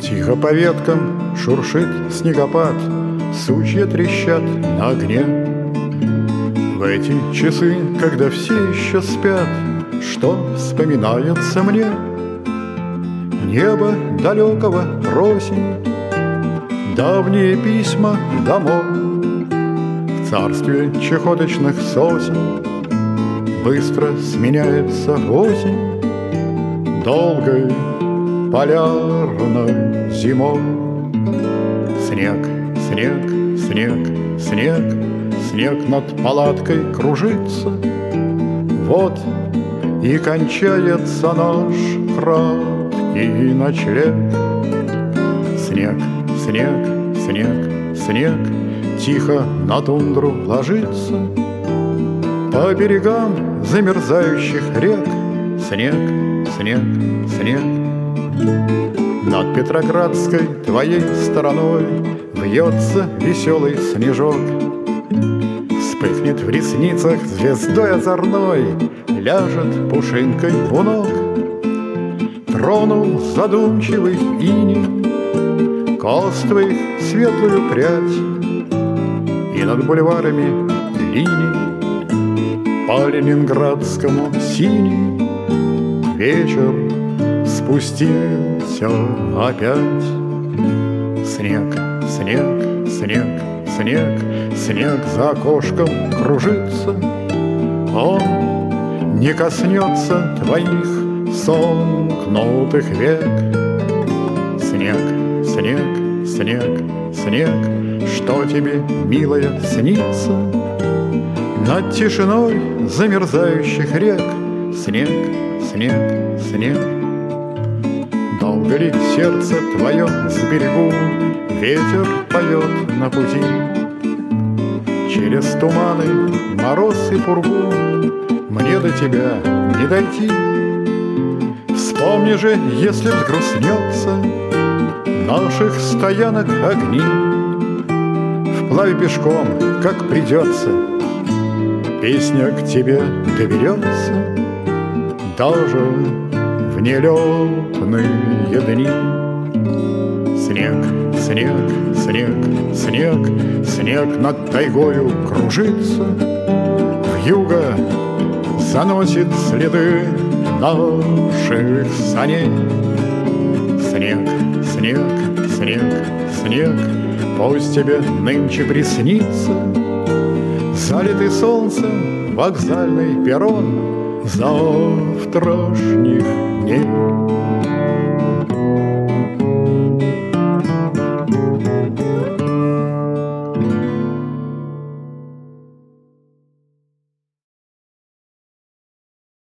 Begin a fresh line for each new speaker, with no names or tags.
Тихо по веткам шуршит снегопад, сучья трещат на огне. В эти часы, когда все еще спят, что вспоминается мне? Небо далекого просень, давние письма домой. В царстве чахоточных сосен быстро сменяется осень долгой полярной зимой. Снег, снег, снег, снег, снег над палаткой кружится. Вот и кончается наш краткий ночлег. Снег, снег, снег, снег тихо на тундру ложится. По берегам замерзающих рек снег, снег, снег. Над Петроградской твоей стороной вьется веселый снежок. Вспыхнет в ресницах звездой озорной, ляжет пушинкой у ног. Тронул задумчивый иней кос твоих светлую прядь, и над бульварами линий по ленинградскому синий вечер спустился опять. Снег, снег, снег, снег, снег за окошком кружится. Он не коснется твоих сомкнутых век. Снег, снег, снег, снег, что тебе, милая, снится над тишиной замерзающих рек? Снег, снег, снег. Долго ли сердце твое с берегу ветер поет на пути? Через туманы, мороз и пургу мне до тебя не дойти. Вспомни же, если взгрустнется наших стоянок огни, вплавь пешком, как придется, песня к тебе доберется даже в нелетные дни. Снег, снег, снег, снег, снег над тайгою кружится. Вьюга заносит следы наших саней. Снег, снег, снег, снег, пусть тебе нынче приснится залитый солнцем вокзальный перрон завтрашних дней.